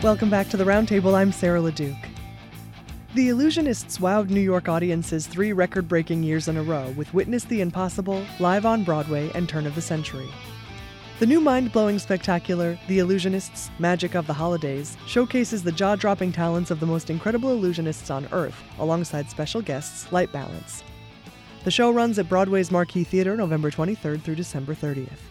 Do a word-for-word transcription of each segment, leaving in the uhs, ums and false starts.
Welcome back to the Roundtable. I'm Sarah LeDuc. The Illusionists wowed New York audiences three record-breaking years in a row with Witness the Impossible, Live on Broadway, and Turn of the Century. The new mind-blowing spectacular, The Illusionists, Magic of the Holidays, showcases the jaw-dropping talents of the most incredible illusionists on Earth, alongside special guests Light Balance. The show runs at Broadway's Marquee Theater November twenty-third through December thirtieth.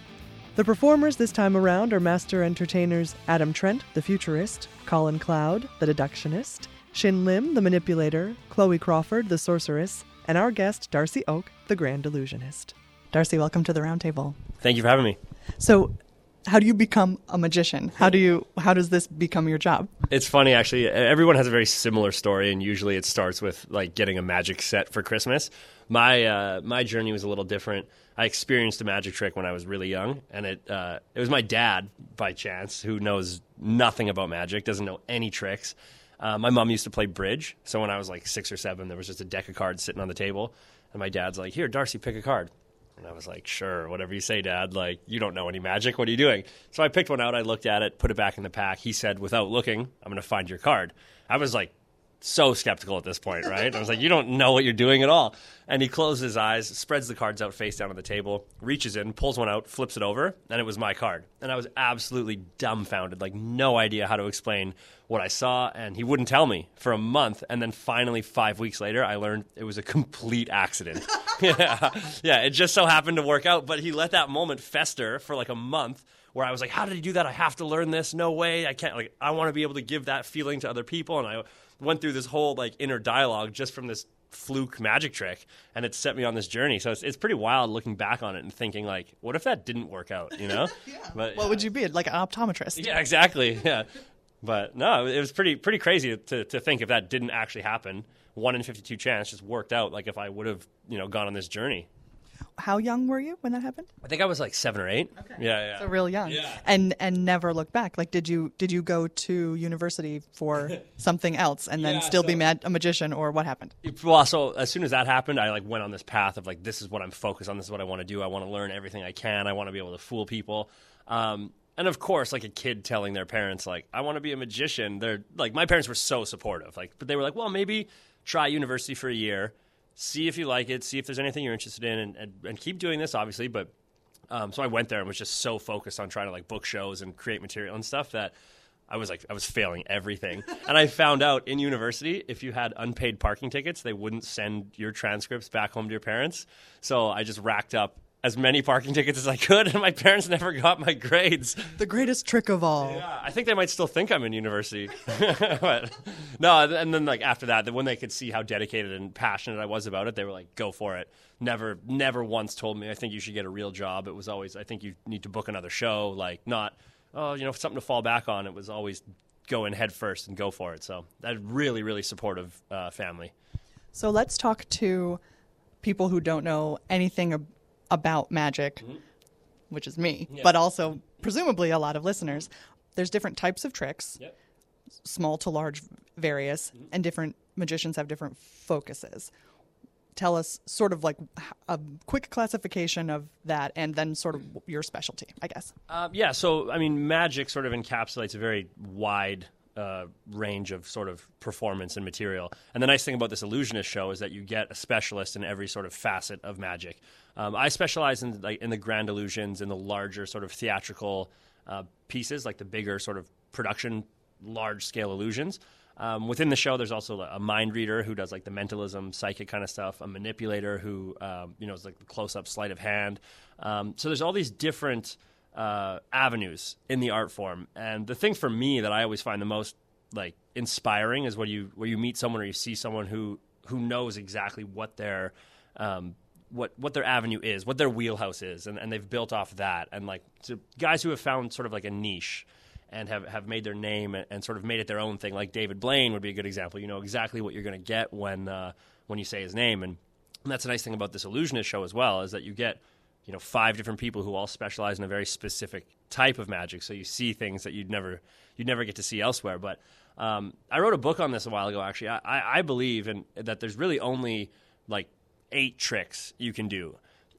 The performers this time around are master entertainers Adam Trent, the Futurist, Colin Cloud, the Deductionist, Shin Lim, the Manipulator, Chloe Crawford, the Sorceress, and our guest, Darcy Oak, the Grand Illusionist. Darcy, welcome to the Roundtable. Thank you for having me. So, how do you become a magician? How do you? How does this become your job? It's funny, actually. Everyone has a very similar story, and usually it starts with like getting a magic set for Christmas. My uh, my journey was a little different. I experienced a magic trick when I was really young, and it uh, it was my dad, by chance, who knows nothing about magic, doesn't know any tricks. Uh, my mom used to play bridge, so when I was like six or seven, there was just a deck of cards sitting on the table, and my dad's like, "Here, Darcy, pick a card." And I was like, "Sure, whatever you say, Dad. Like, you don't know any magic. What are you doing?" So I picked one out. I looked at it, put it back in the pack. He said, without looking, "I'm going to find your card." I was like, so skeptical at this point, right? I was like, you don't know what you're doing at all. And he closed his eyes, spreads the cards out face down on the table, reaches in, pulls one out, flips it over, and it was my card. And I was absolutely dumbfounded, like no idea how to explain what I saw, and he wouldn't tell me for a month. And then finally, five weeks later, I learned it was a complete accident. yeah, yeah, it just so happened to work out, but he let that moment fester for like a month where I was like, how did he do that? I have to learn this. No way. I can't, like, I want to be able to give that feeling to other people. And I went through this whole like inner dialogue just from this fluke magic trick, and it set me on this journey. So it's, it's pretty wild looking back on it and thinking like, what if that didn't work out, you know? yeah. But, what yeah. would you be, like an optometrist? Yeah, exactly. Yeah. But no, it was pretty pretty crazy to, to think if that didn't actually happen. one in fifty-two chance just worked out, like if I would have, you know, gone on this journey. How young were you when that happened? I think I was like seven or eight. Okay. Yeah, yeah. So real young. Yeah. And and never look back. Like, did you did you go to university for something else and then Yeah, still so- be mad, a magician, or what happened? Well, so as soon as that happened, I like went on this path of like, this is what I'm focused on. This is what I want to do. I want to learn everything I can. I want to be able to fool people. Um, and of course, like a kid telling their parents, like, I want to be a magician. They're like, my parents were so supportive. Like, but they were like, well, maybe try university for a year, see if you like it, see if there's anything you're interested in, and, and, and keep doing this, obviously. But um, so I went there and was just so focused on trying to like book shows and create material and stuff that I was like, I was failing everything. And I found out in university, if you had unpaid parking tickets, they wouldn't send your transcripts back home to your parents. So I just racked up as many parking tickets as I could, and my parents never got my grades. The greatest trick of all. Yeah, I think they might still think I'm in university. But no, and then like after that, when they could see how dedicated and passionate I was about it, they were like, go for it. Never, never once told me, I think you should get a real job. It was always, I think you need to book another show, like not, oh, you know, something to fall back on. It was always go in head first and go for it. So that really, really supportive uh, family. So let's talk to people who don't know anything ab- about magic, mm-hmm. which is me, yeah. but also presumably a lot of listeners. There's different types of tricks, yep. small to large, various, mm-hmm. and different magicians have different focuses. Tell us sort of like a quick classification of that, and then sort of your specialty, I guess. Uh, yeah, so, I mean, magic sort of encapsulates a very wide uh, range of sort of performance and material. And the nice thing about this Illusionist show is that you get a specialist in every sort of facet of magic. Um, I specialize in, like, in the grand illusions, in the larger sort of theatrical uh, pieces, like the bigger sort of production, large-scale illusions. Um, within the show, there's also a mind reader who does like the mentalism, psychic kind of stuff, a manipulator who, um, you know, is like the close-up sleight of hand. Um, so there's all these different uh, avenues in the art form. And the thing for me that I always find the most like inspiring is when you where you meet someone or you see someone who who knows exactly what their um, what what their avenue is, what their wheelhouse is, and, and they've built off that. And like so guys who have found sort of like a niche and have, have made their name and, and sort of made it their own thing, like David Blaine would be a good example. You know exactly what you're going to get when uh, when you say his name. And, and that's the nice thing about this Illusionist show as well, is that you get, you know, five different people who all specialize in a very specific type of magic. So you see things that you'd never you'd never get to see elsewhere. But um, I wrote a book on this a while ago, actually. I, I believe in, that there's really only like eight tricks you can do.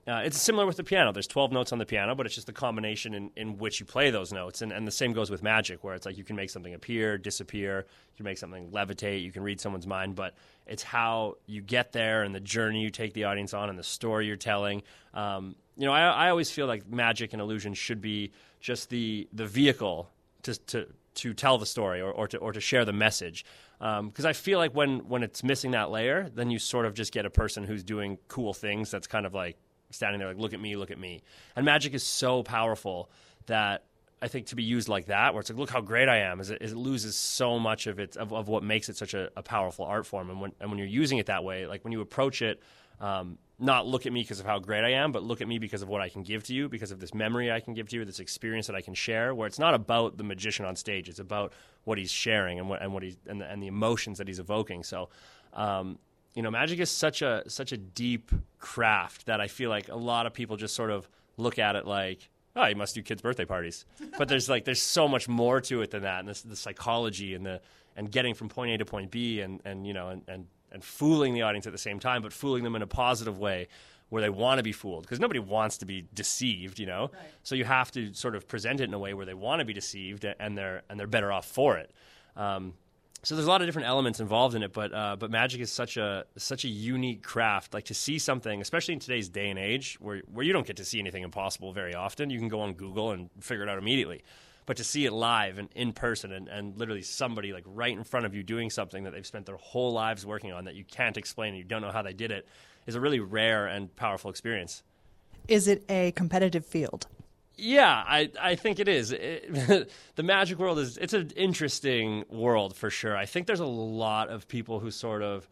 Uh, it's similar with the piano. There's twelve notes on the piano, but it's just the combination in, in which you play those notes. And, and the same goes with magic, where it's like you can make something appear, disappear, you can make something levitate, you can read someone's mind, but it's how you get there and the journey you take the audience on and the story you're telling. Um, you know, I, I always feel like magic and illusion should be just the the vehicle to to, to tell the story or, or to or to share the message. Because um, I feel like when, when it's missing that layer, then you sort of just get a person who's doing cool things that's kind of like standing there like, look at me, look at me. And magic is so powerful that I think to be used like that, where it's like, look how great I am, is it, it loses so much of it, of, of what makes it such a, a powerful art form. And when, and when you're using it that way, like when you approach it, um, not look at me because of how great I am, but look at me because of what I can give to you, because of this memory I can give to you, this experience that I can share, where it's not about the magician on stage, it's about what he's sharing and what and what he's and the, and the emotions that he's evoking. So, um, you know, magic is such a such a deep craft that I feel like a lot of people just sort of look at it like, oh, you must do kids' birthday parties. But there's like there's so much more to it than that, and this, the psychology and the and getting from point A to point B, and, and you know and, and and fooling the audience at the same time, but fooling them in a positive way where they want to be fooled, because nobody wants to be deceived, you know. Right. So you have to sort of present it in a way where they want to be deceived, and they're and they're better off for it. Um, so there's a lot of different elements involved in it, but uh, but magic is such a such a unique craft. Like to see something, especially in today's day and age, where where you don't get to see anything impossible very often. You can go on Google and figure it out immediately. But to see it live and in person and, and literally somebody like right in front of you doing something that they've spent their whole lives working on that you can't explain and you don't know how they did it is a really rare and powerful experience. Is it a competitive field? Yeah, I, I think it is. It, the magic world is it's an interesting world for sure. I think there's a lot of people who sort of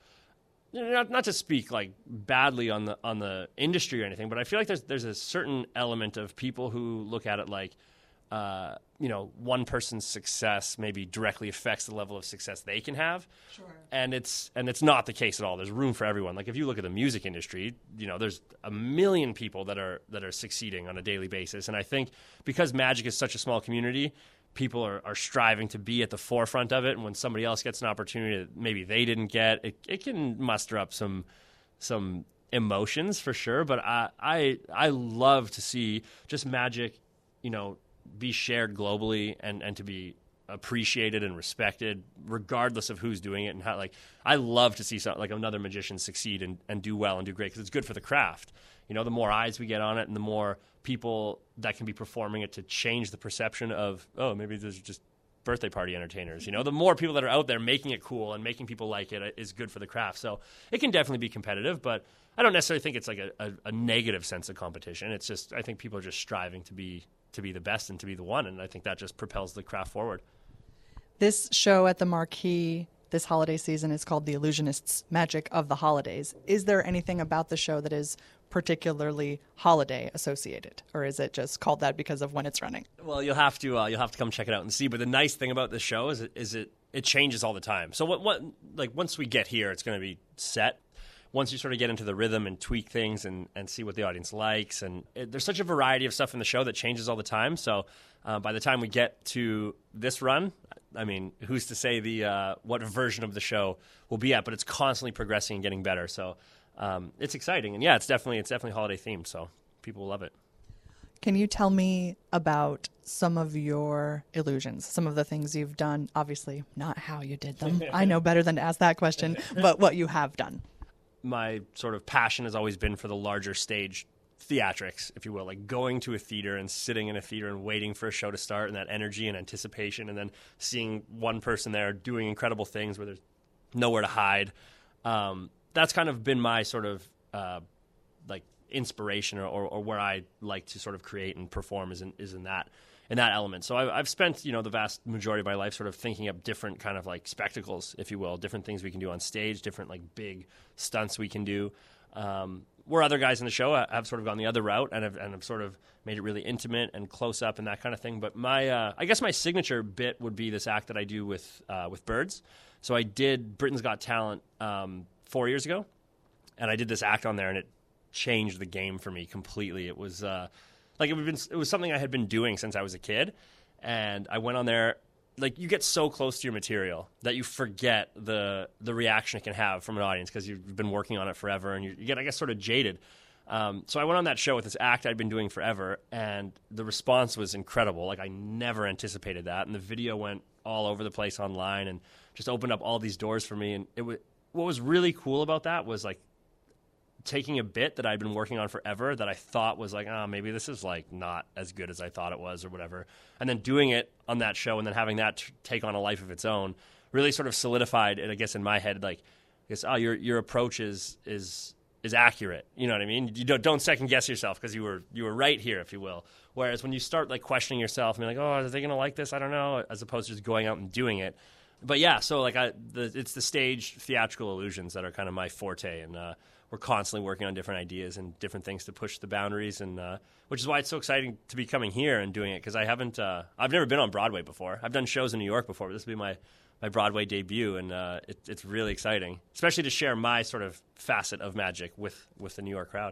not not to speak like badly on the on the industry or anything, but I feel like there's there's a certain element of people who look at it like Uh, you know, one person's success maybe directly affects the level of success they can have. Sure. And it's and it's not the case at all. There's room for everyone. Like if you look at the music industry, you know, there's a million people that are that are succeeding on a daily basis. And I think because magic is such a small community, people are, are striving to be at the forefront of it. And when somebody else gets an opportunity that maybe they didn't get, it, it can muster up some some emotions for sure. But I I I love to see just magic, you know, be shared globally and, and to be appreciated and respected regardless of who's doing it and how. Like I love to see some, like another magician succeed and, and do well and do great because it's good for the craft. You know, the more eyes we get on it and the more people that can be performing it to change the perception of, oh, maybe there's just birthday party entertainers. You know, the more people that are out there making it cool and making people like it is good for the craft. So it can definitely be competitive, but I don't necessarily think it's like a, a, a negative sense of competition. It's just, I think people are just striving to be to be the best and to be the one, and I think that just propels the craft forward. This show at the Marquee this holiday season is called The Illusionists Magic of the Holidays. Is there anything about the show that is particularly holiday associated, or is it just called that because of when it's running? Well, you'll have to uh, you'll have to come check it out and see. But the nice thing about this show is it, is it it changes all the time. So what, what like once we get here, it's going to be set. Once you sort of get into the rhythm and tweak things and, and see what the audience likes. And it, there's such a variety of stuff in the show that changes all the time. So uh, by the time we get to this run, I mean, who's to say the uh, what version of the show will be at? But it's constantly progressing and getting better. So um, it's exciting. And yeah, it's definitely it's definitely holiday themed. So people will love it. Can you tell me about some of your illusions, some of the things you've done? Obviously, not how you did them. I know better than to ask that question, but what you have done. My sort of passion has always been for the larger stage theatrics, if you will, like going to a theater and sitting in a theater and waiting for a show to start and that energy and anticipation and then seeing one person there doing incredible things where there's nowhere to hide. Um, that's kind of been my sort of uh, like inspiration or, or, or where I like to sort of create and perform is in, is in that in that element. So I, I've spent, you know, the vast majority of my life sort of thinking up different kind of like spectacles, if you will, different things we can do on stage, different like big stunts we can do. Um, where other guys in the show have sort of gone the other route and have, and have sort of made it really intimate and close up and that kind of thing. But my, uh, I guess my signature bit would be this act that I do with uh, with birds. So I did Britain's Got Talent um, four years ago, and I did this act on there, and it changed the game for me completely. It was uh, like it, been, it was something I had been doing since I was a kid, and I went on there. Like you get so close to your material that you forget the the reaction it can have from an audience because you've been working on it forever, and you, you get, I guess, sort of jaded. Um, so I went on that show with this act I'd been doing forever, and the response was incredible. Like, I never anticipated that, and the video went all over the place online and just opened up all these doors for me. And it was, what was really cool about that was, like, taking a bit that I'd been working on forever that I thought was like, oh, maybe this is like not as good as I thought it was or whatever. And then doing it on that show and then having that t- take on a life of its own really sort of solidified it, I guess, in my head, like, I guess, oh, your your approach is is is accurate. You know what I mean? You don't, don't second guess yourself because you were you were right here, if you will. Whereas when you start like questioning yourself and be like, oh, are they going to like this? I don't know, as opposed to just going out and doing it. But yeah, so like I, the, it's the stage theatrical illusions that are kind of my forte, and uh, we're constantly working on different ideas and different things to push the boundaries, and uh, which is why it's so exciting to be coming here and doing it, because I haven't, uh, I've never been on Broadway before. I've done shows in New York before, but this will be my, my Broadway debut, and uh, it, it's really exciting, especially to share my sort of facet of magic with, with the New York crowd.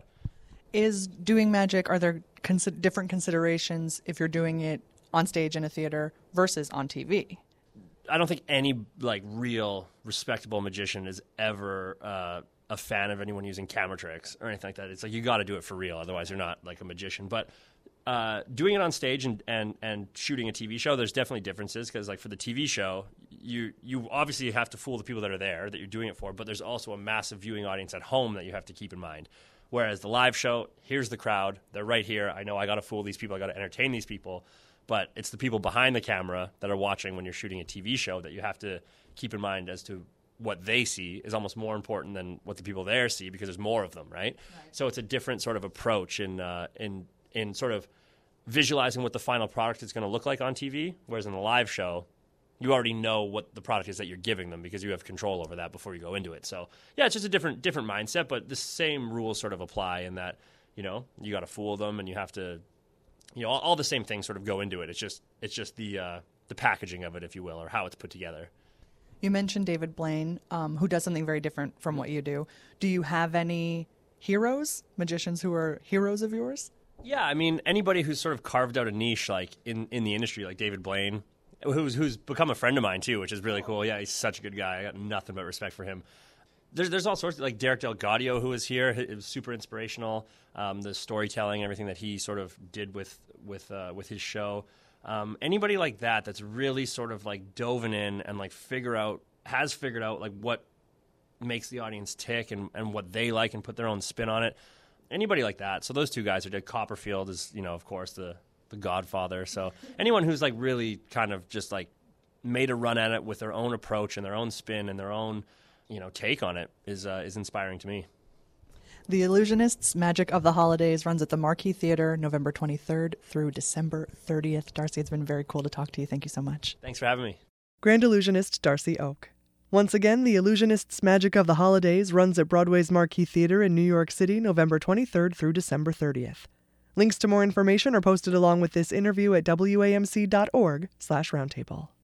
Is doing magic, are there cons- different considerations if you're doing it on stage in a theater versus on T V? I don't think any like real respectable magician is ever uh, a fan of anyone using camera tricks or anything like that. It's like you got to do it for real, otherwise you're not like a magician. But uh, doing it on stage and, and, and shooting a T V show, there's definitely differences, because like for the T V show, you you obviously have to fool the people that are there that you're doing it for, but there's also a massive viewing audience at home that you have to keep in mind. Whereas the live show, here's the crowd, they're right here. I know I got to fool these people, I got to entertain these people. But it's the people behind the camera that are watching when you're shooting a T V show that you have to keep in mind as to what they see is almost more important than what the people there see, because there's more of them, right? right. So it's a different sort of approach in uh, in in sort of visualizing what the final product is going to look like on T V, whereas in the live show, you already know what the product is that you're giving them because you have control over that before you go into it. So yeah, it's just a different different mindset, but the same rules sort of apply in that, you know, you got to fool them and you have to. You know, all, all the same things sort of go into it. It's just it's just the uh, the packaging of it, if you will, or how it's put together. You mentioned David Blaine, um, who does something very different from what you do. Do you have any heroes, magicians who are heroes of yours? Yeah, I mean, anybody who's sort of carved out a niche, like in, in the industry, like David Blaine, who's who's become a friend of mine too, which is really cool. Yeah, he's such a good guy. I got nothing but respect for him. There's there's all sorts of, like Derek Delgadio, who was here. It was super inspirational. Um, the storytelling, everything that he sort of did with with uh, with his show. Um, anybody like that that's really sort of like dove in and like figure out has figured out like what makes the audience tick and, and what they like and put their own spin on it. Anybody like that. So those two guys are dead. Copperfield is, you know, of course, the the Godfather. So anyone who's like really kind of just like made a run at it with their own approach and their own spin and their own, you know, take on it is uh, is inspiring to me. The Illusionists Magic of the Holidays runs at the Marquee Theater November twenty-third through December thirtieth. Darcy, it's been very cool to talk to you. Thank you so much. Thanks for having me. Grand illusionist Darcy Oak. Once again, The Illusionists Magic of the Holidays runs at Broadway's Marquee Theater in New York City November twenty-third through December thirtieth. Links to more information are posted along with this interview at W A M C dot org slash roundtable.